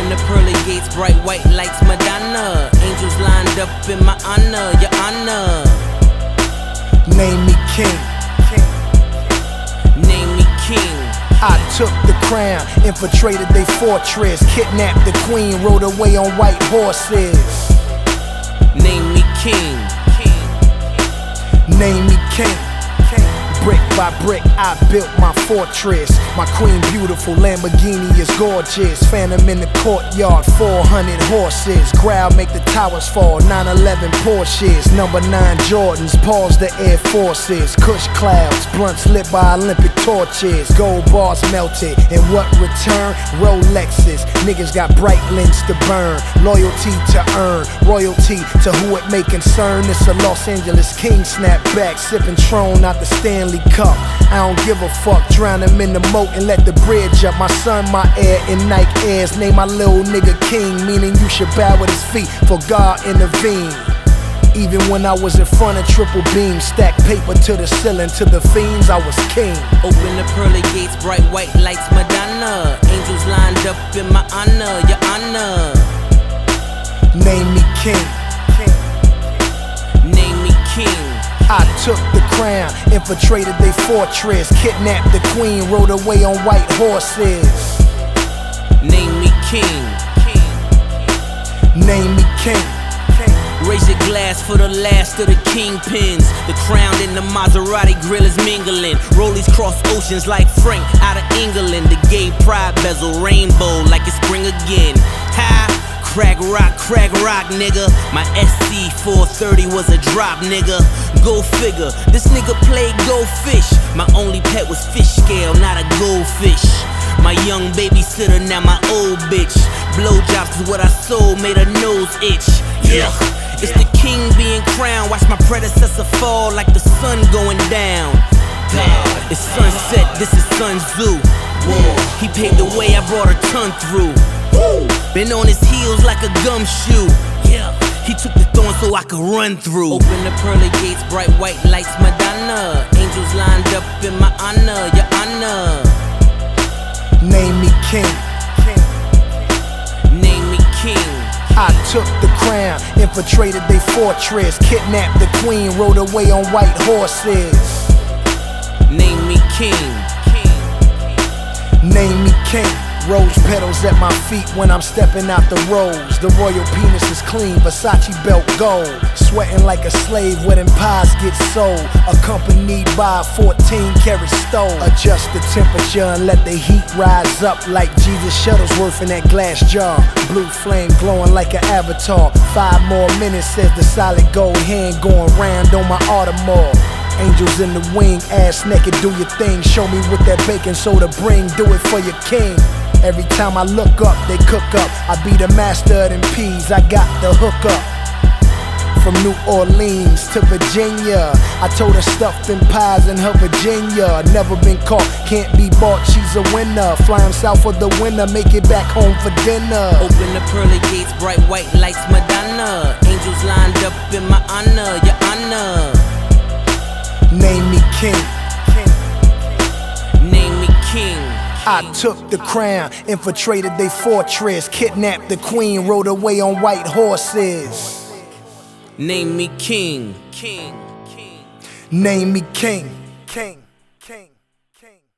Open the pearly gates, bright white lights, Madonna. Angels lined up in my honor, your honor. Name me king. Name me king. I took the crown, infiltrated they fortress, kidnapped the queen, rode away on white horses. Name me king. Name me king. Brick by brick, I built my fortress. My queen beautiful, Lamborghini is gorgeous. Phantom in the courtyard, 400 horses. Growl make the towers fall, 911 Porsches. Number 9 Jordans, pause the Air Forces. Kush clouds, blunts lit by Olympic torches. Gold bars melted, in what return? Rolexes. Niggas got bright links to burn. Loyalty to earn, royalty to who it may concern. It's a Los Angeles king, snap back, sipping Tron out the Stanley Cup. I don't give a fuck, drown him in the moat and let the bridge up. My son, my heir in Nike Airs, name my little nigga king, meaning you should bow at his feet for God intervene. Even when I was in front of triple beam, stack paper to the ceiling, to the fiends I was king. Open the pearly gates, bright white lights, Madonna. Angels lined up in my honor, your honor. Name me king. Name me king. I took the crown, infiltrated they fortress, kidnapped the queen, rode away on white horses. Name me king. Name me king. Raise your glass for the last of the kingpins. The crown and the Maserati grill is mingling. Rollies cross oceans like Frank out of England. The gay pride bezel rainbow like it's spring again. Ha! Crack rock, nigga. My SC 430 was a drop, nigga. Go figure, this nigga played Go Fish. My only pet was fish scale, not a goldfish. My young babysitter, now my old bitch. Blowjobs is what I sold, made her nose itch. Yeah, it's the king being crowned. Watch my predecessor fall like the sun going down. It's sunset, this is Sun Tzu. He paved the way, I brought a ton through. Been on his heels like a gumshoe. He took the thorn so I could run through. Open the pearly gates, bright white lights, Madonna. Angels lined up in my honor, your honor. Name me king. Name me king. I took the crown, infiltrated they fortress, kidnapped the queen, rode away on white horses. Name me king. Name me king. Rose petals at my feet when I'm stepping out the rose. The royal penis is clean, Versace belt gold. Sweating like a slave where them pies get sold. Accompanied by a 14-karat stove. Adjust the temperature and let the heat rise up like Jesus Shuttlesworth in that glass jar. Blue flame glowing like an avatar. 5 more minutes says the solid gold hand going round on my Audemars. Angels in the wing, ass naked, do your thing. Show me what that baking soda bring, do it for your king. Every time I look up, they cook up. I be the master of them peas, I got the hook up. From New Orleans to Virginia, I told her stuffed them pies in her Virginia. Never been caught, can't be bought, she's a winner. Flying south for the winter, make it back home for dinner. Open the pearly gates, bright white lights, Madonna. Angels lined up in my honor, your honor. Name me king. Name me king. I took the crown, infiltrated they fortress, kidnapped the queen, rode away on white horses. Name me king. Name me king. King.